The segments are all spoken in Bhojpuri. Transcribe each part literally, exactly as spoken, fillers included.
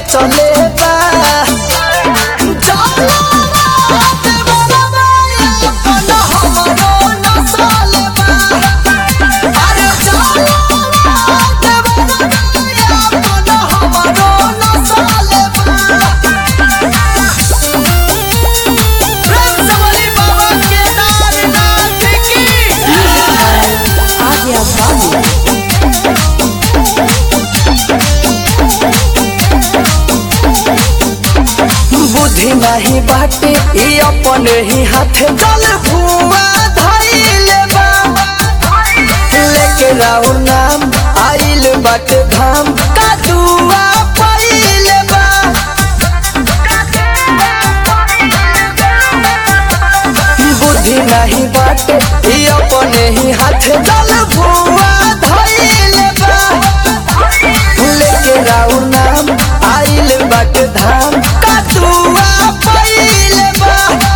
सोचले बा बुद्धि नहीं बाटे अपने ही हाथ जल भुआ धइले बा लेके राउर नाम आइल बाटे धाम कदुआ पइले बा बुद्धि नहीं बाटे अपने ही हाथ जल भुआ धइले बा लेके राउर नाम आइल बाटे धाम कदुआ पइले बा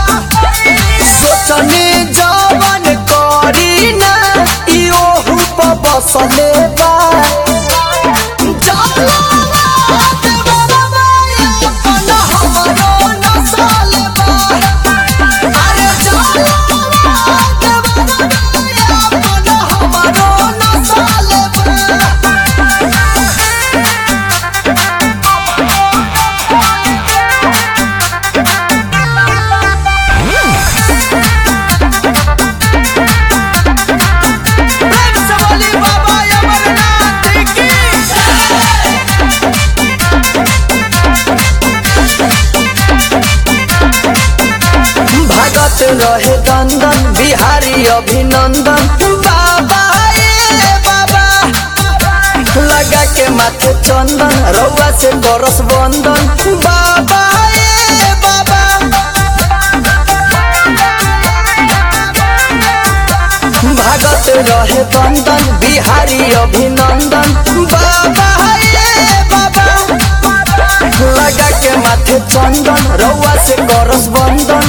सोचने जवन करी ना इहो प बसले बा रहे दंदन बिहारी अभिनंदन बाबा ए बाबा लगा के माथे चंदन रउआ से करस बंदन बाबा ए बाबा भागत रहे दंदन बिहारी अभिनंदन बाबा ए बाबा लगा के माथे चंदन रउआ से करस बंदन